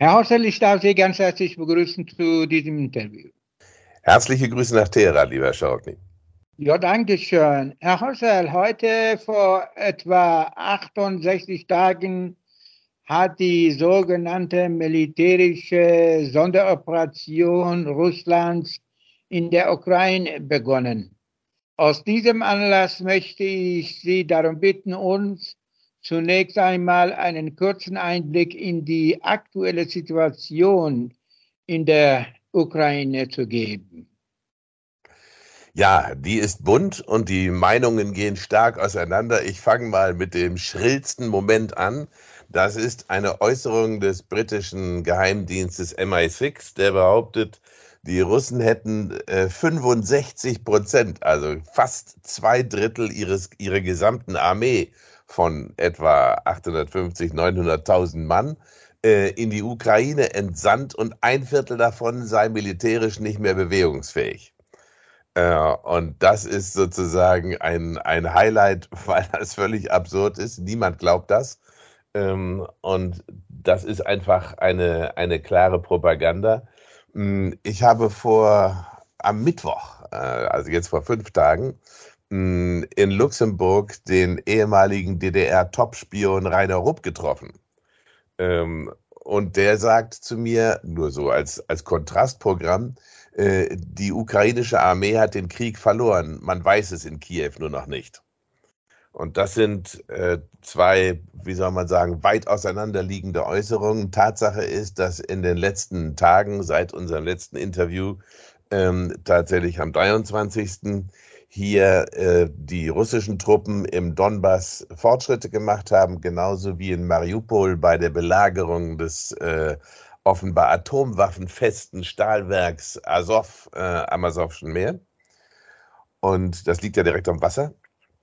Herr Hossel, ich darf Sie ganz herzlich begrüßen zu diesem Interview. Herzliche Grüße nach Teheran, lieber Herr Scharokny. Ja, danke schön. Herr Hossel, heute vor etwa 68 Tagen hat die sogenannte militärische Sonderoperation Russlands in der Ukraine begonnen. Aus diesem Anlass möchte ich Sie darum bitten, uns zunächst einmal einen kurzen Einblick in die aktuelle Situation in der Ukraine zu geben. Ja, die ist bunt und die Meinungen gehen stark auseinander. Ich fange mal mit dem schrillsten Moment an. Das ist eine Äußerung des britischen Geheimdienstes MI6, der behauptet, die Russen hätten 65%, also fast 2/3 ihrer gesamten Armee von etwa 850.000, 900.000 Mann in die Ukraine entsandt und 1/4 davon sei militärisch nicht mehr bewegungsfähig. Und das ist sozusagen ein Highlight, weil das völlig absurd ist. Niemand glaubt das. Und das ist einfach eine klare Propaganda. Ich habe am Mittwoch, also jetzt vor 5 Tagen, in Luxemburg den ehemaligen DDR-Top-Spion Rainer Rupp getroffen. Und der sagt zu mir, nur so als Kontrastprogramm, die ukrainische Armee hat den Krieg verloren. Man weiß es in Kiew nur noch nicht. Und das sind zwei, wie soll man sagen, weit auseinanderliegende Äußerungen. Tatsache ist, dass in den letzten Tagen, seit unserem letzten Interview, tatsächlich am 23. hier die russischen Truppen im Donbass Fortschritte gemacht haben, genauso wie in Mariupol bei der Belagerung des offenbar atomwaffenfesten Stahlwerks Azov am Asowschen Meer. Und das liegt ja direkt am Wasser.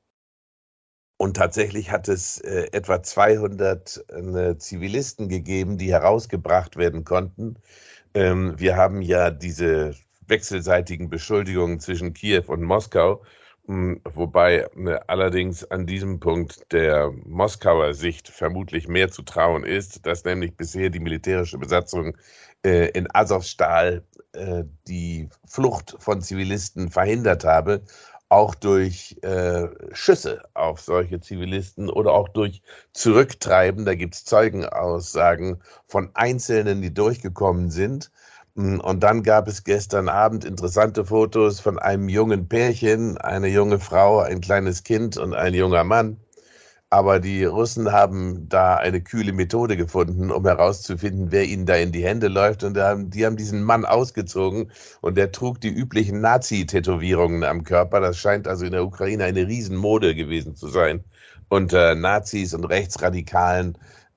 Und tatsächlich hat es etwa 200 Zivilisten gegeben, die herausgebracht werden konnten. Wir haben ja diese wechselseitigen Beschuldigungen zwischen Kiew und Moskau, wobei allerdings an diesem Punkt der Moskauer Sicht vermutlich mehr zu trauen ist, dass nämlich bisher die militärische Besatzung in Asowstal die Flucht von Zivilisten verhindert habe, auch durch Schüsse auf solche Zivilisten oder auch durch Zurücktreiben. Da gibt es Zeugenaussagen von Einzelnen, die durchgekommen sind. Und dann gab es gestern Abend interessante Fotos von einem jungen Pärchen, eine junge Frau, ein kleines Kind und ein junger Mann. Aber die Russen haben da eine kühle Methode gefunden, um herauszufinden, wer ihnen da in die Hände läuft. Und die haben diesen Mann ausgezogen und der trug die üblichen Nazi-Tätowierungen am Körper. Das scheint also in der Ukraine eine Riesenmode gewesen zu sein, unter Nazis und Rechtsradikalen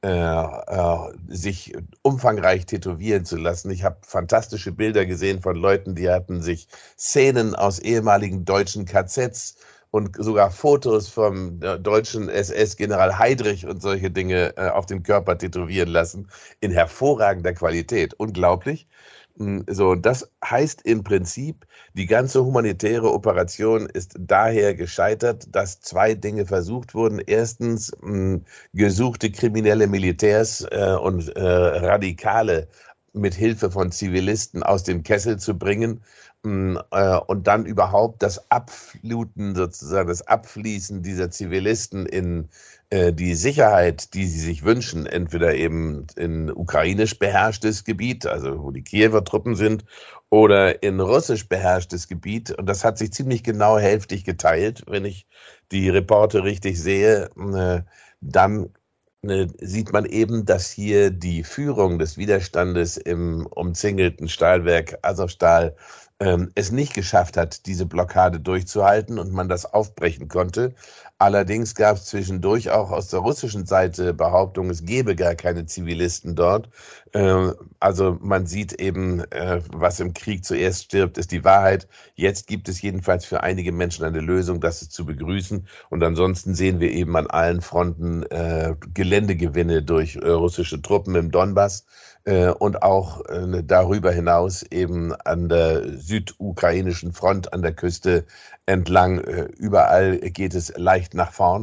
sich umfangreich tätowieren zu lassen. Ich habe fantastische Bilder gesehen von Leuten, die hatten sich Szenen aus ehemaligen deutschen KZs und sogar Fotos vom deutschen SS-General Heydrich und solche Dinge auf dem Körper tätowieren lassen, in hervorragender Qualität. Unglaublich. So, das heißt im Prinzip, die ganze humanitäre Operation ist daher gescheitert, dass 2 Dinge versucht wurden. Erstens, gesuchte kriminelle Militärs und Radikale mit Hilfe von Zivilisten aus dem Kessel zu bringen. Und dann überhaupt das Abfluten, sozusagen das Abfließen dieser Zivilisten in die Sicherheit, die sie sich wünschen, entweder eben in ukrainisch beherrschtes Gebiet, also wo die Kiewer Truppen sind, oder in russisch beherrschtes Gebiet. Und das hat sich ziemlich genau hälftig geteilt. Wenn ich die Reporte richtig sehe, dann sieht man eben, dass hier die Führung des Widerstandes im umzingelten Stahlwerk Azovstal es nicht geschafft hat, diese Blockade durchzuhalten und man das aufbrechen konnte. Allerdings gab es zwischendurch auch aus der russischen Seite Behauptungen, es gebe gar keine Zivilisten dort. Also man sieht eben, was im Krieg zuerst stirbt, ist die Wahrheit. Jetzt gibt es jedenfalls für einige Menschen eine Lösung, das ist zu begrüßen. Und ansonsten sehen wir eben an allen Fronten Geländegewinne durch russische Truppen im Donbass. Und auch darüber hinaus eben an der südukrainischen Front, an der Küste entlang. Überall geht es leicht nach vorn.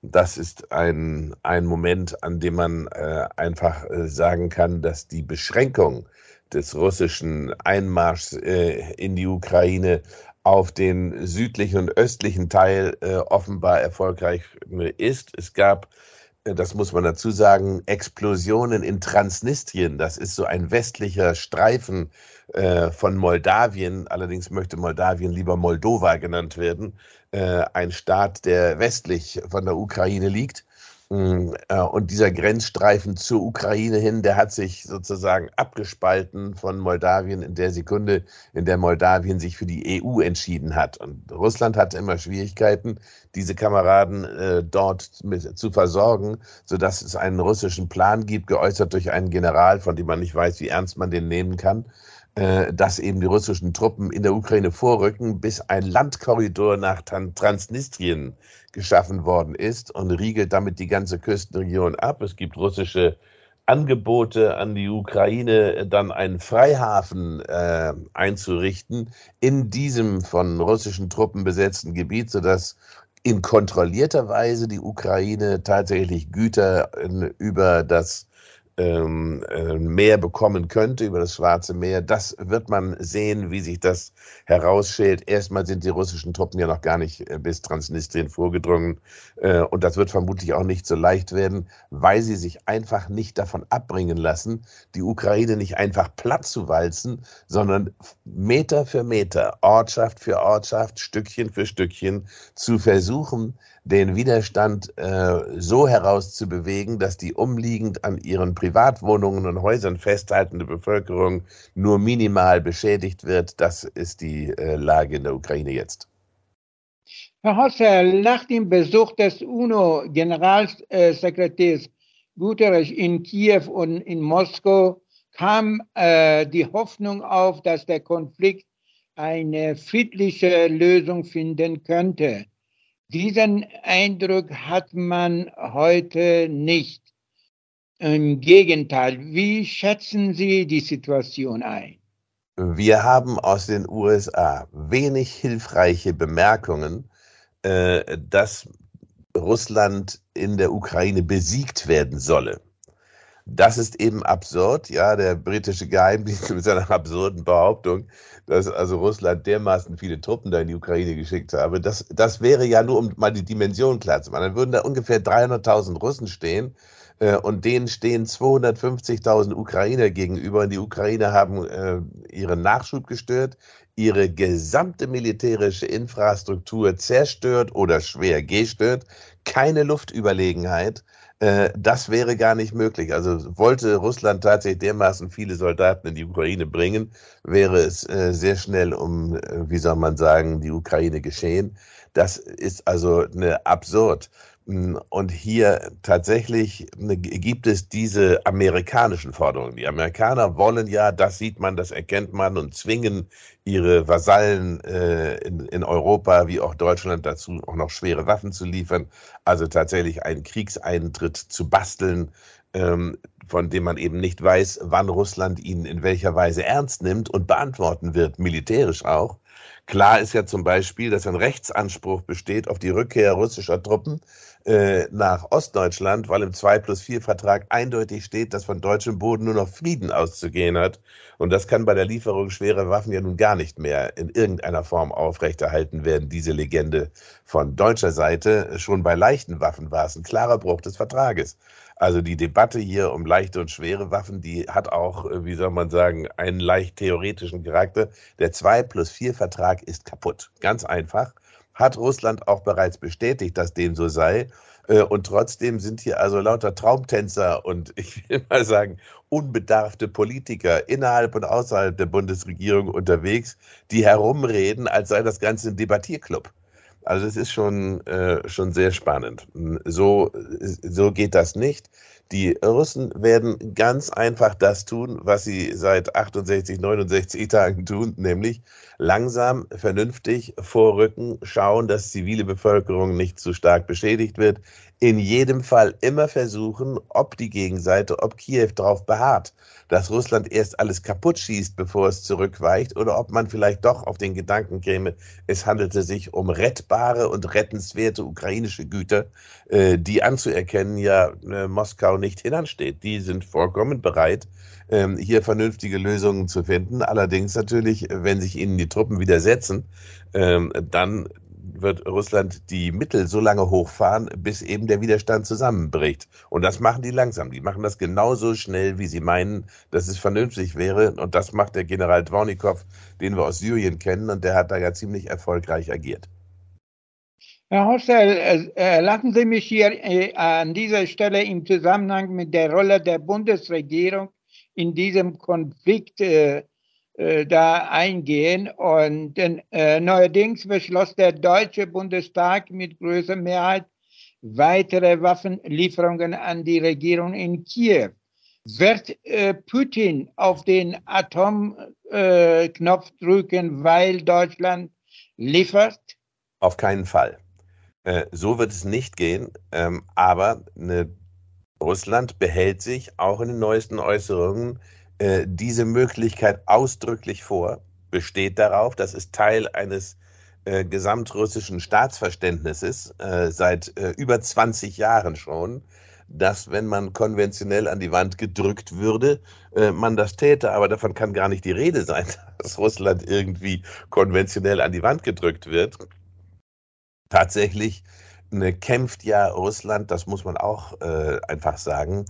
Das ist ein Moment, an dem man einfach sagen kann, dass die Beschränkung des russischen Einmarschs in die Ukraine auf den südlichen und östlichen Teil offenbar erfolgreich ist. Es gab, das muss man dazu sagen, Explosionen in Transnistrien. Das ist so ein westlicher Streifen von Moldawien. Allerdings möchte Moldawien lieber Moldova genannt werden. Ein Staat, der westlich von der Ukraine liegt. Und dieser Grenzstreifen zur Ukraine hin, der hat sich sozusagen abgespalten von Moldawien in der Sekunde, in der Moldawien sich für die EU entschieden hat. Und Russland hatte immer Schwierigkeiten, diese Kameraden dort zu versorgen, sodass es einen russischen Plan gibt, geäußert durch einen General, von dem man nicht weiß, wie ernst man den nehmen kann, dass eben die russischen Truppen in der Ukraine vorrücken, bis ein Landkorridor nach Transnistrien geschaffen worden ist und riegelt damit die ganze Küstenregion ab. Es gibt russische Angebote an die Ukraine, dann einen Freihafen einzurichten in diesem von russischen Truppen besetzten Gebiet, sodass in kontrollierter Weise die Ukraine tatsächlich Güter über das Meer bekommen könnte, über das Schwarze Meer. Das wird man sehen, wie sich das herausstellt. Erstmal sind die russischen Truppen ja noch gar nicht bis Transnistrien vorgedrungen. Und das wird vermutlich auch nicht so leicht werden, weil sie sich einfach nicht davon abbringen lassen, die Ukraine nicht einfach platt zu walzen, sondern Meter für Meter, Ortschaft für Ortschaft, Stückchen für Stückchen zu versuchen, den Widerstand so herauszubewegen, dass die umliegend an ihren Privatwohnungen und Häusern festhaltende Bevölkerung nur minimal beschädigt wird. Das ist die Lage in der Ukraine jetzt. Herr Hosserl, nach dem Besuch des UNO-Generalsekretärs Guterres in Kiew und in Moskau kam die Hoffnung auf, dass der Konflikt eine friedliche Lösung finden könnte. Diesen Eindruck hat man heute nicht. Im Gegenteil, wie schätzen Sie die Situation ein? Wir haben aus den USA wenig hilfreiche Bemerkungen, dass Russland in der Ukraine besiegt werden solle. Das ist eben absurd, ja, der britische Geheimdienst mit seiner absurden Behauptung, dass also Russland dermaßen viele Truppen da in die Ukraine geschickt habe. Das wäre ja nur, um mal die Dimension klar zu machen, dann würden da ungefähr 300.000 Russen stehen und denen stehen 250.000 Ukrainer gegenüber und die Ukrainer haben ihren Nachschub gestört, ihre gesamte militärische Infrastruktur zerstört oder schwer gestört, keine Luftüberlegenheit. Das wäre gar nicht möglich. Also wollte Russland tatsächlich dermaßen viele Soldaten in die Ukraine bringen, wäre es sehr schnell wie soll man sagen, die Ukraine geschehen. Das ist also absurd. Und hier tatsächlich gibt es diese amerikanischen Forderungen. Die Amerikaner wollen ja, das sieht man, das erkennt man und zwingen ihre Vasallen in Europa wie auch Deutschland dazu, auch noch schwere Waffen zu liefern. Also tatsächlich einen Kriegseintritt zu basteln, von dem man eben nicht weiß, wann Russland ihn in welcher Weise ernst nimmt und beantworten wird, militärisch auch. Klar ist ja zum Beispiel, dass ein Rechtsanspruch besteht auf die Rückkehr russischer Truppen nach Ostdeutschland, weil im 2+4-Vertrag eindeutig steht, dass von deutschem Boden nur noch Frieden auszugehen hat. Und das kann bei der Lieferung schwerer Waffen ja nun gar nicht mehr in irgendeiner Form aufrechterhalten werden, diese Legende von deutscher Seite. Schon bei leichten Waffen war es ein klarer Bruch des Vertrages. Also die Debatte hier um leichte und schwere Waffen, die hat auch, wie soll man sagen, einen leicht theoretischen Charakter. Der 2+4-Vertrag ist kaputt. Ganz einfach. Hat Russland auch bereits bestätigt, dass dem so sei. Und trotzdem sind hier also lauter Traumtänzer und ich will mal sagen, unbedarfte Politiker innerhalb und außerhalb der Bundesregierung unterwegs, die herumreden, als sei das Ganze ein Debattierclub. Also es ist schon sehr spannend. So geht das nicht. Die Russen werden ganz einfach das tun, was sie seit 68, 69 Tagen tun, nämlich langsam, vernünftig vorrücken, schauen, dass zivile Bevölkerung nicht zu stark beschädigt wird. In jedem Fall immer versuchen, ob die Gegenseite, ob Kiew darauf beharrt, dass Russland erst alles kaputt schießt, bevor es zurückweicht, oder ob man vielleicht doch auf den Gedanken käme, es handelte sich um rettbare und rettenswerte ukrainische Güter, die anzuerkennen, ja, Moskau nicht hinansteht. Die sind vollkommen bereit, hier vernünftige Lösungen zu finden. Allerdings natürlich, wenn sich ihnen die Truppen widersetzen, dann wird Russland die Mittel so lange hochfahren, bis eben der Widerstand zusammenbricht. Und das machen die langsam. Die machen das genauso schnell, wie sie meinen, dass es vernünftig wäre. Und das macht der General Dvornikow, den wir aus Syrien kennen. Und der hat da ja ziemlich erfolgreich agiert. Herr Hostel, lassen Sie mich hier an dieser Stelle im Zusammenhang mit der Rolle der Bundesregierung in diesem Konflikt da eingehen. Und neuerdings beschloss der Deutsche Bundestag mit großer Mehrheit weitere Waffenlieferungen an die Regierung in Kiew. Wird Putin auf den Atomknopf drücken, weil Deutschland liefert? Auf keinen Fall. So wird es nicht gehen, aber Russland behält sich auch in den neuesten Äußerungen diese Möglichkeit ausdrücklich vor, besteht darauf, das ist Teil eines gesamtrussischen Staatsverständnisses seit über 20 Jahren schon, dass wenn man konventionell an die Wand gedrückt würde, man das täte, aber davon kann gar nicht die Rede sein, dass Russland irgendwie konventionell an die Wand gedrückt wird. Tatsächlich kämpft ja Russland, das muss man auch einfach sagen,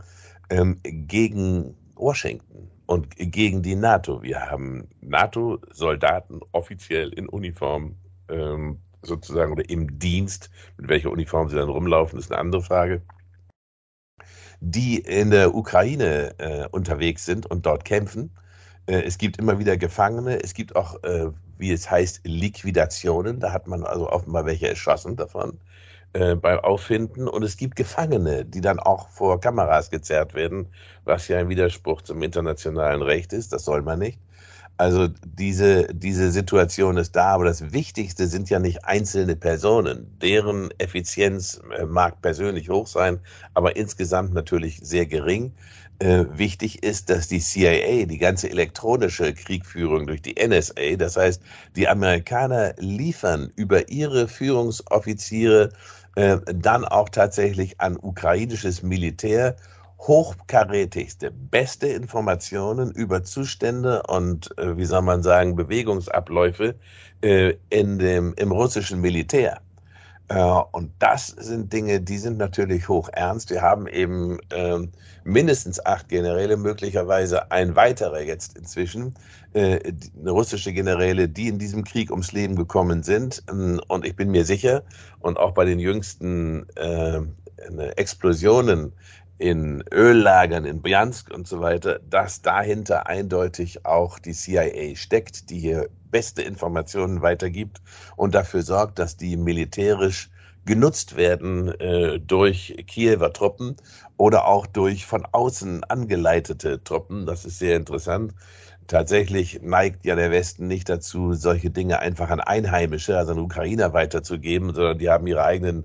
gegen Washington und gegen die NATO. Wir haben NATO-Soldaten offiziell in Uniform sozusagen oder im Dienst. Mit welcher Uniform sie dann rumlaufen, ist eine andere Frage. Die in der Ukraine unterwegs sind und dort kämpfen. Es gibt immer wieder Gefangene. Es gibt auch, wie es heißt, Liquidationen. Da hat man also offenbar welche erschossen davon beim Auffinden. Und es gibt Gefangene, die dann auch vor Kameras gezerrt werden, was ja ein Widerspruch zum internationalen Recht ist. Das soll man nicht. Also diese Situation ist da, aber das Wichtigste sind ja nicht einzelne Personen. Deren Effizienz mag persönlich hoch sein, aber insgesamt natürlich sehr gering. Wichtig ist, dass die CIA, die ganze elektronische Kriegführung durch die NSA, das heißt, die Amerikaner liefern über ihre Führungsoffiziere dann auch tatsächlich an ukrainisches Militär hochkarätigste, beste Informationen über Zustände und, wie soll man sagen, Bewegungsabläufe im russischen Militär. Und das sind Dinge, die sind natürlich hoch ernst. Wir haben eben mindestens 8 Generäle, möglicherweise ein weiterer jetzt inzwischen, russische Generäle, die in diesem Krieg ums Leben gekommen sind. Und ich bin mir sicher, und auch bei den jüngsten Explosionen in Öllagern in Bryansk und so weiter, dass dahinter eindeutig auch die CIA steckt, die hier beste Informationen weitergibt und dafür sorgt, dass die militärisch genutzt werden durch Kiewer Truppen oder auch durch von außen angeleitete Truppen. Das ist sehr interessant. Tatsächlich neigt ja der Westen nicht dazu, solche Dinge einfach an Einheimische, also an Ukrainer weiterzugeben, sondern die haben ihre eigenen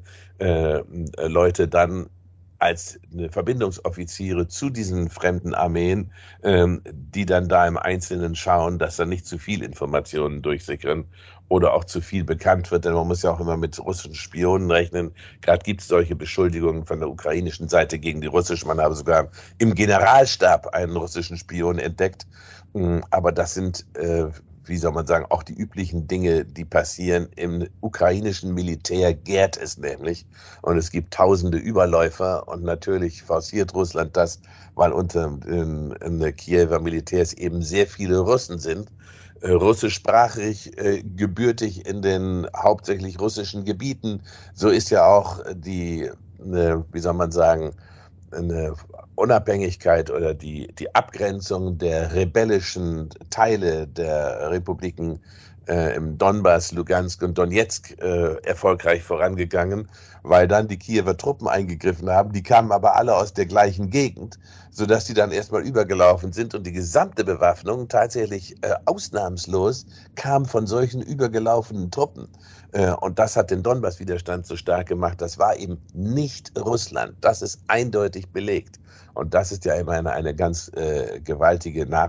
Leute dann als Verbindungsoffiziere zu diesen fremden Armeen, die dann da im Einzelnen schauen, dass da nicht zu viel Informationen durchsickern oder auch zu viel bekannt wird, denn man muss ja auch immer mit russischen Spionen rechnen. Gerade gibt es solche Beschuldigungen von der ukrainischen Seite gegen die russische. Man habe sogar im Generalstab einen russischen Spion entdeckt. Aber das sind, wie soll man sagen, auch die üblichen Dinge, die passieren. Im ukrainischen Militär gärt es nämlich. Und es gibt tausende Überläufer. Und natürlich forciert Russland das, weil unter den Kiewer Militärs eben sehr viele Russen sind. Russischsprachig, gebürtig in den hauptsächlich russischen Gebieten. So ist ja auch die, wie soll man sagen, eine Unabhängigkeit oder die Abgrenzung der rebellischen Teile der Republiken im Donbass, Lugansk und Donetsk erfolgreich vorangegangen, weil dann die Kiewer Truppen eingegriffen haben. Die kamen aber alle aus der gleichen Gegend, sodass die dann erstmal übergelaufen sind und die gesamte Bewaffnung tatsächlich ausnahmslos kam von solchen übergelaufenen Truppen. Und das hat den Donbass-Widerstand so stark gemacht. Das war eben nicht Russland. Das ist eindeutig belegt. Und das ist ja immerhin eine ganz gewaltige Nachricht.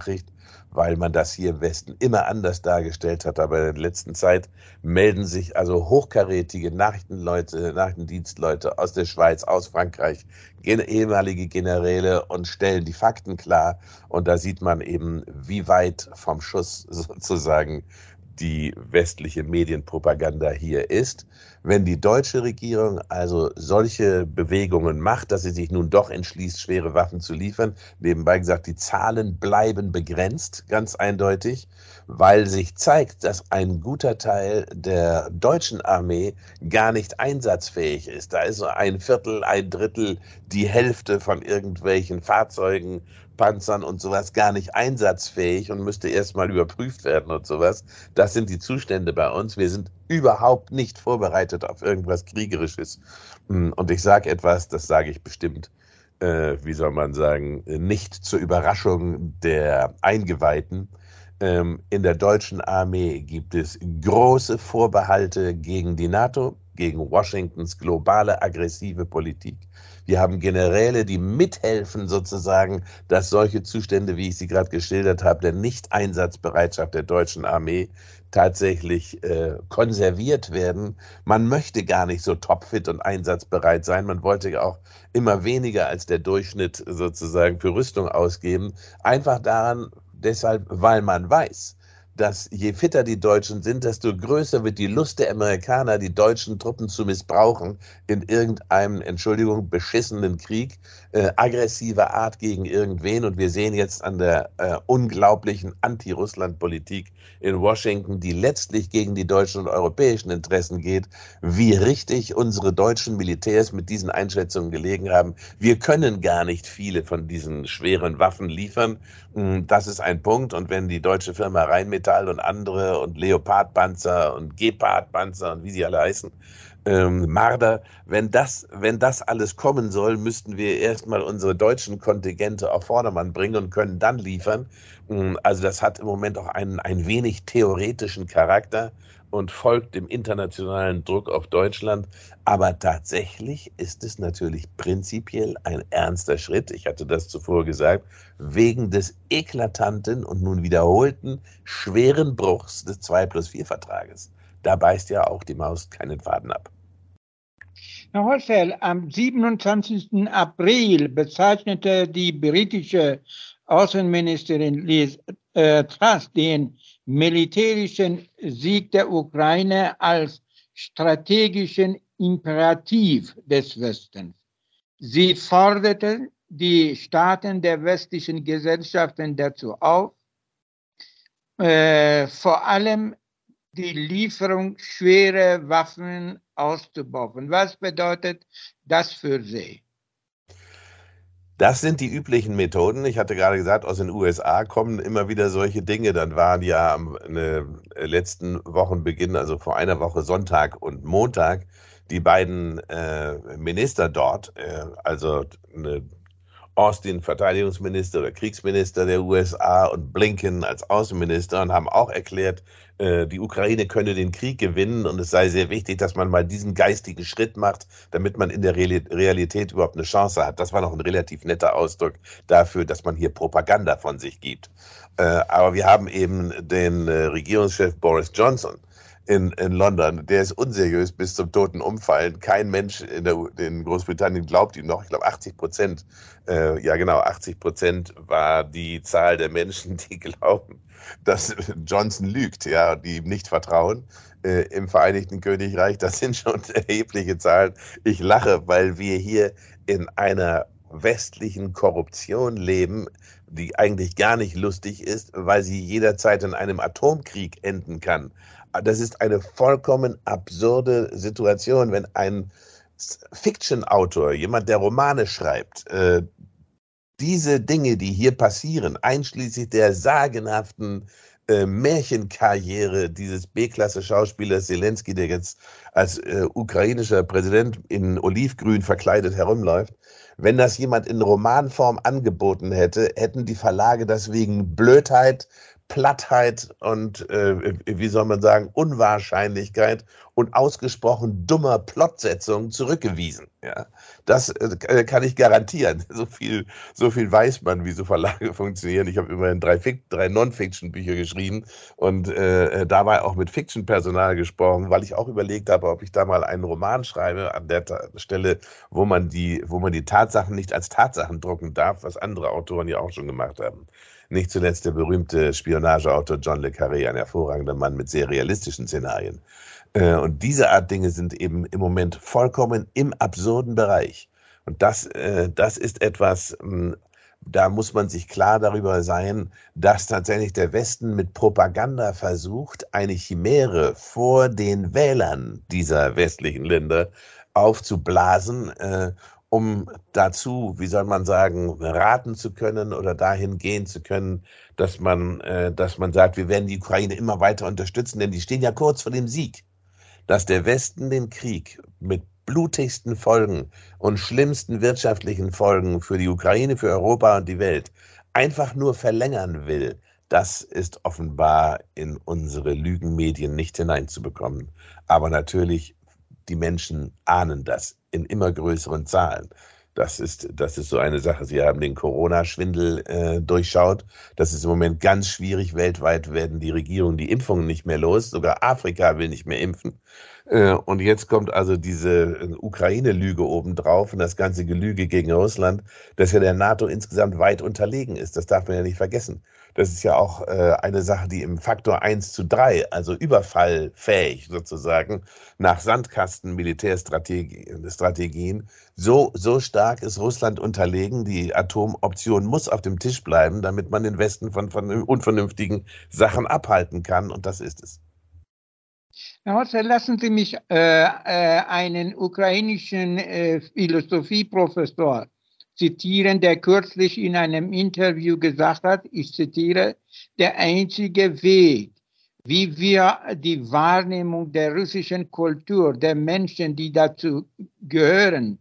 weil man das hier im Westen immer anders dargestellt hat. Aber in der letzten Zeit melden sich also hochkarätige Nachrichtendienstleute aus der Schweiz, aus Frankreich, ehemalige Generäle und stellen die Fakten klar. Und da sieht man eben, wie weit vom Schuss sozusagen die westliche Medienpropaganda hier ist. Wenn die deutsche Regierung also solche Bewegungen macht, dass sie sich nun doch entschließt, schwere Waffen zu liefern, nebenbei gesagt, die Zahlen bleiben begrenzt, ganz eindeutig, weil sich zeigt, dass ein guter Teil der deutschen Armee gar nicht einsatzfähig ist. Da ist so ein Viertel, ein Drittel, die Hälfte von irgendwelchen Fahrzeugen, Panzern und sowas gar nicht einsatzfähig und müsste erstmal überprüft werden und sowas. Das sind die Zustände bei uns. Wir sind überhaupt nicht vorbereitet auf irgendwas Kriegerisches. Und ich sage etwas, das sage ich bestimmt, wie soll man sagen, nicht zur Überraschung der Eingeweihten. In der deutschen Armee gibt es große Vorbehalte gegen die NATO, gegen Washingtons globale aggressive Politik. Wir haben Generäle, die mithelfen sozusagen, dass solche Zustände, wie ich sie gerade geschildert habe, der Nicht-Einsatzbereitschaft der deutschen Armee tatsächlich konserviert werden. Man möchte gar nicht so topfit und einsatzbereit sein. Man wollte ja auch immer weniger als der Durchschnitt sozusagen für Rüstung ausgeben. Einfach deshalb, weil man weiß, dass je fitter die Deutschen sind, desto größer wird die Lust der Amerikaner, die deutschen Truppen zu missbrauchen in irgendeinem, Entschuldigung, beschissenen Krieg, aggressiver Art gegen irgendwen. Und wir sehen jetzt an der unglaublichen Anti-Russland-Politik in Washington, die letztlich gegen die deutschen und europäischen Interessen geht, wie richtig unsere deutschen Militärs mit diesen Einschätzungen gelegen haben. Wir können gar nicht viele von diesen schweren Waffen liefern. Das ist ein Punkt. Und wenn die deutsche Firma Rheinmetall und andere und Leopard-Panzer und Gepard-Panzer und wie sie alle heißen, Marder, wenn das alles kommen soll, müssten wir erstmal unsere deutschen Kontingente auf Vordermann bringen und können dann liefern. Also das hat im Moment auch einen ein wenig theoretischen Charakter und folgt dem internationalen Druck auf Deutschland. Aber tatsächlich ist es natürlich prinzipiell ein ernster Schritt, ich hatte das zuvor gesagt, wegen des eklatanten und nun wiederholten schweren Bruchs des 2+4-Vertrages. Da beißt ja auch die Maus keinen Faden ab. Herr Horsfeld, am 27. April bezeichnete die britische Außenministerin Liz Truss den militärischen Sieg der Ukraine als strategischen Imperativ des Westens. Sie forderte die Staaten der westlichen Gesellschaften dazu auf, vor allem die Lieferung schwerer Waffen auszubauen. Was bedeutet das für Sie? Das sind die üblichen Methoden. Ich hatte gerade gesagt, aus den USA kommen immer wieder solche Dinge. Dann waren ja am letzten Wochenbeginn, also vor einer Woche Sonntag und Montag, die beiden Minister dort, also Austin, Verteidigungsminister oder Kriegsminister der USA und Blinken als Außenminister und haben auch erklärt, die Ukraine könne den Krieg gewinnen und es sei sehr wichtig, dass man mal diesen geistigen Schritt macht, damit man in der Realität überhaupt eine Chance hat. Das war noch ein relativ netter Ausdruck dafür, dass man hier Propaganda von sich gibt. Aber wir haben eben den Regierungschef Boris Johnson in London, der ist unseriös bis zum toten Umfallen. Kein Mensch in Großbritannien glaubt ihm noch. Ich glaube 80%, 80% war die Zahl der Menschen, die glauben, dass Johnson lügt, ja, die ihm nicht vertrauen. Im Vereinigten Königreich, das sind schon erhebliche Zahlen. Ich lache, weil wir hier in einer westlichen Korruption leben, die eigentlich gar nicht lustig ist, weil sie jederzeit in einem Atomkrieg enden kann. Das ist eine vollkommen absurde Situation, wenn ein Fiction-Autor, jemand, der Romane schreibt, diese Dinge, die hier passieren, einschließlich der sagenhaften Märchenkarriere dieses B-Klasse-Schauspielers Zelensky, der jetzt als ukrainischer Präsident in Olivgrün verkleidet herumläuft, wenn das jemand in Romanform angeboten hätte, hätten die Verlage das wegen Blödheit, Plattheit und, wie soll man sagen, Unwahrscheinlichkeit und ausgesprochen dummer Plotsetzung zurückgewiesen. Ja, das kann ich garantieren. So viel weiß man, wie so Verlage funktionieren. Ich habe immerhin drei Non-Fiction-Bücher geschrieben und dabei auch mit Fiction-Personal gesprochen, weil ich auch überlegt habe, ob ich da mal einen Roman schreibe an der Stelle, wo man die Tatsachen nicht als Tatsachen drucken darf, was andere Autoren ja auch schon gemacht haben. Nicht zuletzt der berühmte Spionageautor John le Carré, ein hervorragender Mann mit sehr realistischen Szenarien. Und diese Art Dinge sind eben im Moment vollkommen im absurden Bereich. Und das ist etwas, da muss man sich klar darüber sein, dass tatsächlich der Westen mit Propaganda versucht, eine Chimäre vor den Wählern dieser westlichen Länder aufzublasen, um dazu, wie soll man sagen, raten zu können oder dahin gehen zu können, dass man sagt, wir werden die Ukraine immer weiter unterstützen, denn die stehen ja kurz vor dem Sieg. Dass der Westen den Krieg mit blutigsten Folgen und schlimmsten wirtschaftlichen Folgen für die Ukraine, für Europa und die Welt einfach nur verlängern will, das ist offenbar in unsere Lügenmedien nicht hineinzubekommen. Aber natürlich, die Menschen ahnen das in immer größeren Zahlen. Das ist so eine Sache. Sie haben den Corona-Schwindel durchschaut. Das ist im Moment ganz schwierig. Weltweit werden die Regierungen die Impfungen nicht mehr los. Sogar Afrika will nicht mehr impfen. Und jetzt kommt also diese Ukraine-Lüge obendrauf und das ganze Gelüge gegen Russland, das ja der NATO insgesamt weit unterlegen ist. Das darf man ja nicht vergessen. Das ist ja auch eine Sache, die im Faktor 1:3, also überfallfähig sozusagen, nach Sandkasten Militärstrategien, so stark ist Russland unterlegen. Die Atomoption muss auf dem Tisch bleiben, damit man den Westen von unvernünftigen Sachen abhalten kann. Und das ist es. Herr Horster, lassen Sie mich einen ukrainischen Philosophieprofessor zitieren, der kürzlich in einem Interview gesagt hat, ich zitiere, der einzige Weg, wie wir die Wahrnehmung der russischen Kultur, der Menschen, die dazu gehören,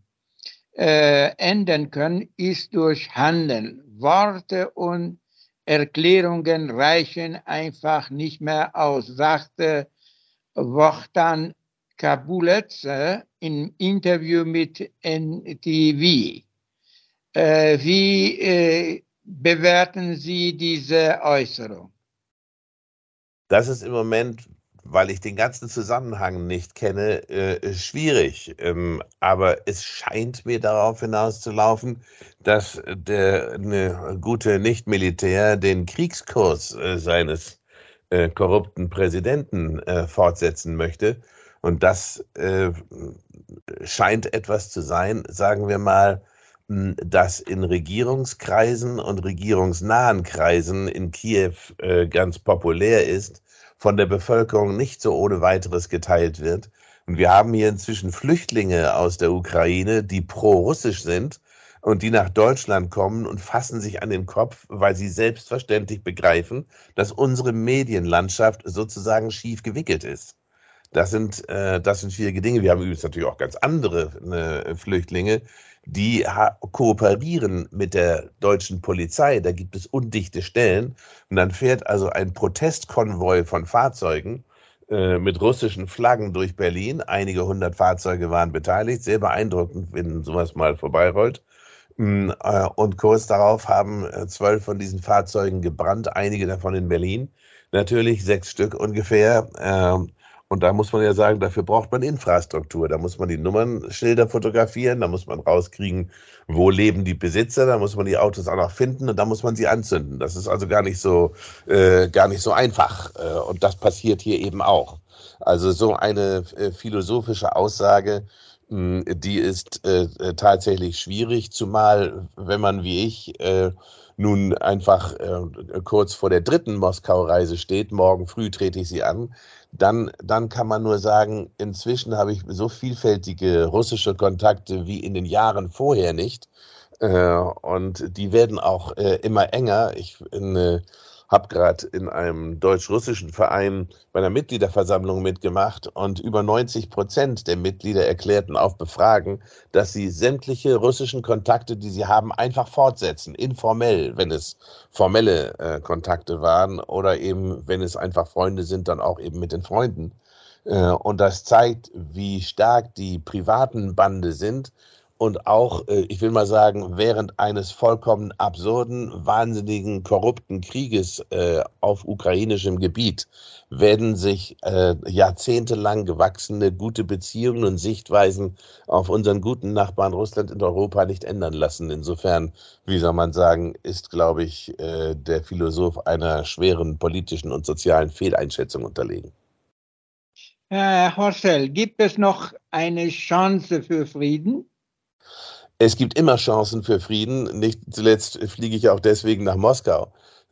ändern können, ist durch Handeln. Worte und Erklärungen reichen einfach nicht mehr aus, sagte Wohtan Kabulets im Interview mit NTV. Wie bewerten Sie diese Äußerung? Das ist im Moment, weil ich den ganzen Zusammenhang nicht kenne, schwierig. Aber es scheint mir darauf hinauszulaufen, dass eine gute Nicht-Militär den Kriegskurs seines korrupten Präsidenten fortsetzen möchte. Und das scheint etwas zu sein, sagen wir mal, das in Regierungskreisen und regierungsnahen Kreisen in Kiew ganz populär ist, von der Bevölkerung nicht so ohne weiteres geteilt wird. Und wir haben hier inzwischen Flüchtlinge aus der Ukraine, die pro-russisch sind und die nach Deutschland kommen und fassen sich an den Kopf, weil sie selbstverständlich begreifen, dass unsere Medienlandschaft sozusagen schief gewickelt ist. Das sind schwierige Dinge. Wir haben übrigens natürlich auch ganz andere Flüchtlinge, die kooperieren mit der deutschen Polizei. Da gibt es undichte Stellen. Und dann fährt also ein Protestkonvoi von Fahrzeugen mit russischen Flaggen durch Berlin. Einige hundert Fahrzeuge waren beteiligt. Sehr beeindruckend, wenn sowas mal vorbeirollt. Und kurz darauf haben 12 von diesen Fahrzeugen gebrannt, einige davon in Berlin. Natürlich 6 Stück ungefähr. Und da muss man ja sagen, dafür braucht man Infrastruktur. Da muss man die Nummernschilder fotografieren, da muss man rauskriegen, wo leben die Besitzer, da muss man die Autos auch noch finden und da muss man sie anzünden. Das ist also gar nicht so einfach. Und das passiert hier eben auch. Also so eine philosophische Aussage, die ist tatsächlich schwierig, zumal wenn man wie ich nun einfach kurz vor der 3. Moskau-Reise steht, morgen früh trete ich sie an, dann kann man nur sagen, inzwischen habe ich so vielfältige russische Kontakte wie in den Jahren vorher nicht. Und die werden auch immer enger. habe gerade in einem deutsch-russischen Verein bei einer Mitgliederversammlung mitgemacht und über 90% der Mitglieder erklärten auf Befragen, dass sie sämtliche russischen Kontakte, die sie haben, einfach fortsetzen, informell, wenn es formelle Kontakte waren oder eben, wenn es einfach Freunde sind, dann auch eben mit den Freunden. Und das zeigt, wie stark die privaten Bande sind. Und auch, ich will mal sagen, während eines vollkommen absurden, wahnsinnigen, korrupten Krieges auf ukrainischem Gebiet werden sich jahrzehntelang gewachsene gute Beziehungen und Sichtweisen auf unseren guten Nachbarn Russland und Europa nicht ändern lassen. Insofern, wie soll man sagen, ist, glaube ich, der Philosoph einer schweren politischen und sozialen Fehleinschätzung unterlegen. Herr Horschel, gibt es noch eine Chance für Frieden? Es gibt immer Chancen für Frieden. Nicht zuletzt fliege ich auch deswegen nach Moskau.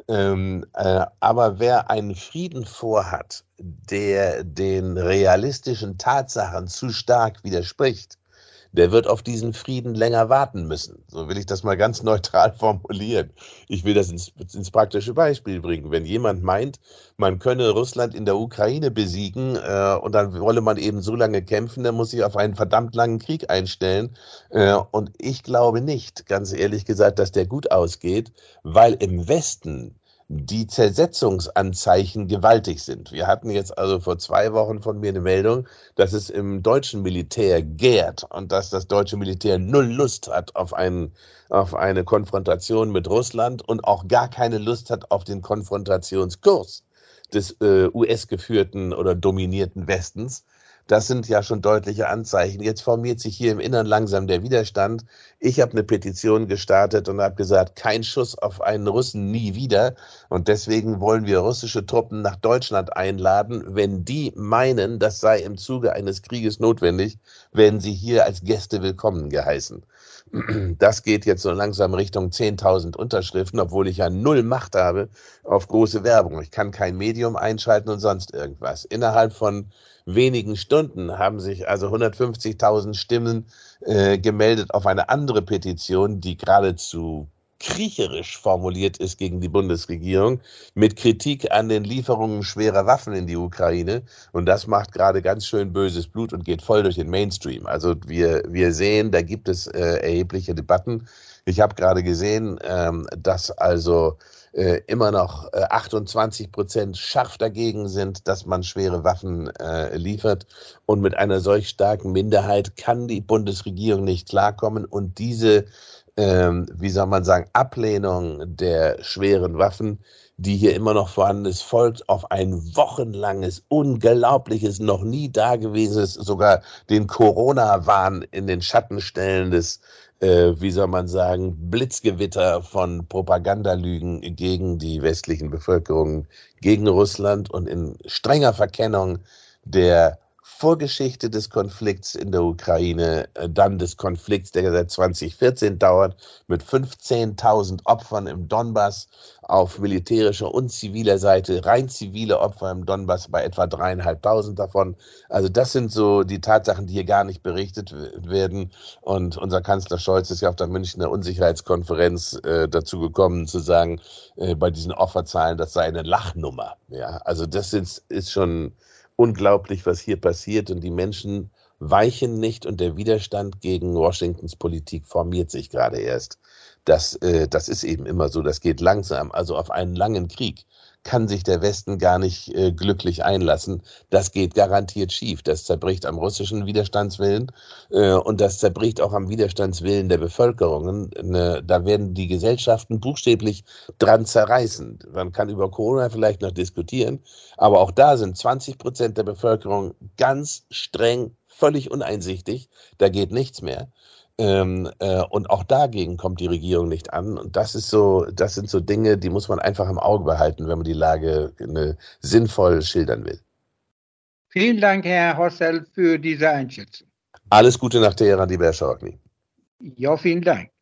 Aber wer einen Frieden vorhat, der den realistischen Tatsachen zu stark widerspricht, der wird auf diesen Frieden länger warten müssen. So will ich das mal ganz neutral formulieren. Ich will das ins praktische Beispiel bringen. Wenn jemand meint, man könne Russland in der Ukraine besiegen und dann wolle man eben so lange kämpfen, dann muss sich auf einen verdammt langen Krieg einstellen. Und ich glaube nicht, ganz ehrlich gesagt, dass der gut ausgeht, weil im Westen die Zersetzungsanzeichen gewaltig sind. Wir hatten jetzt also vor 2 Wochen von mir eine Meldung, dass es im deutschen Militär gärt und dass das deutsche Militär null Lust hat auf eine Konfrontation mit Russland und auch gar keine Lust hat auf den Konfrontationskurs des US-geführten oder dominierten Westens. Das sind ja schon deutliche Anzeichen. Jetzt formiert sich hier im Innern langsam der Widerstand. Ich habe eine Petition gestartet und habe gesagt, kein Schuss auf einen Russen nie wieder. Und deswegen wollen wir russische Truppen nach Deutschland einladen. Wenn die meinen, das sei im Zuge eines Krieges notwendig, werden sie hier als Gäste willkommen geheißen. Das geht jetzt so langsam Richtung 10.000 Unterschriften, obwohl ich ja null Macht habe auf große Werbung. Ich kann kein Medium einschalten und sonst irgendwas. Innerhalb von wenigen Stunden haben sich also 150.000 Stimmen gemeldet auf eine andere Petition, die geradezu kriecherisch formuliert ist gegen die Bundesregierung, mit Kritik an den Lieferungen schwerer Waffen in die Ukraine. Und das macht gerade ganz schön böses Blut und geht voll durch den Mainstream. Also wir sehen, da gibt es erhebliche Debatten. Ich habe gerade gesehen, dass also immer noch 28% scharf dagegen sind, dass man schwere Waffen liefert. Und mit einer solch starken Minderheit kann die Bundesregierung nicht klarkommen. Und diese, wie soll man sagen, Ablehnung der schweren Waffen, die hier immer noch vorhanden ist, folgt auf ein wochenlanges, unglaubliches, noch nie dagewesenes, sogar den Corona-Wahn in den Schatten stellendes, wie soll man sagen, Blitzgewitter von Propagandalügen gegen die westlichen Bevölkerungen, gegen Russland und in strenger Verkennung der Vorgeschichte des Konflikts in der Ukraine, dann des Konflikts, der seit 2014 dauert, mit 15.000 Opfern im Donbass auf militärischer und ziviler Seite, rein zivile Opfer im Donbass bei etwa 3.500 davon. Also das sind so die Tatsachen, die hier gar nicht berichtet werden. Und unser Kanzler Scholz ist ja auf der Münchner Unsicherheitskonferenz dazu gekommen, zu sagen, bei diesen Opferzahlen, das sei eine Lachnummer. Ja, also das ist schon unglaublich, was hier passiert, und die Menschen weichen nicht und der Widerstand gegen Washingtons Politik formiert sich gerade erst. Das ist eben immer so, das geht langsam. Also auf einen langen Krieg kann sich der Westen gar nicht glücklich einlassen. Das geht garantiert schief. Das zerbricht am russischen Widerstandswillen und das zerbricht auch am Widerstandswillen der Bevölkerungen. Da werden die Gesellschaften buchstäblich dran zerreißen. Man kann über Corona vielleicht noch diskutieren, aber auch da sind 20% der Bevölkerung ganz streng, völlig uneinsichtig. Da geht nichts mehr. Und auch dagegen kommt die Regierung nicht an. Und das sind so Dinge, die muss man einfach im Auge behalten, wenn man die Lage sinnvoll schildern will. Vielen Dank, Herr Hossel, für diese Einschätzung. Alles Gute nach Teheran, lieber Herr Schorkny. Ja, vielen Dank.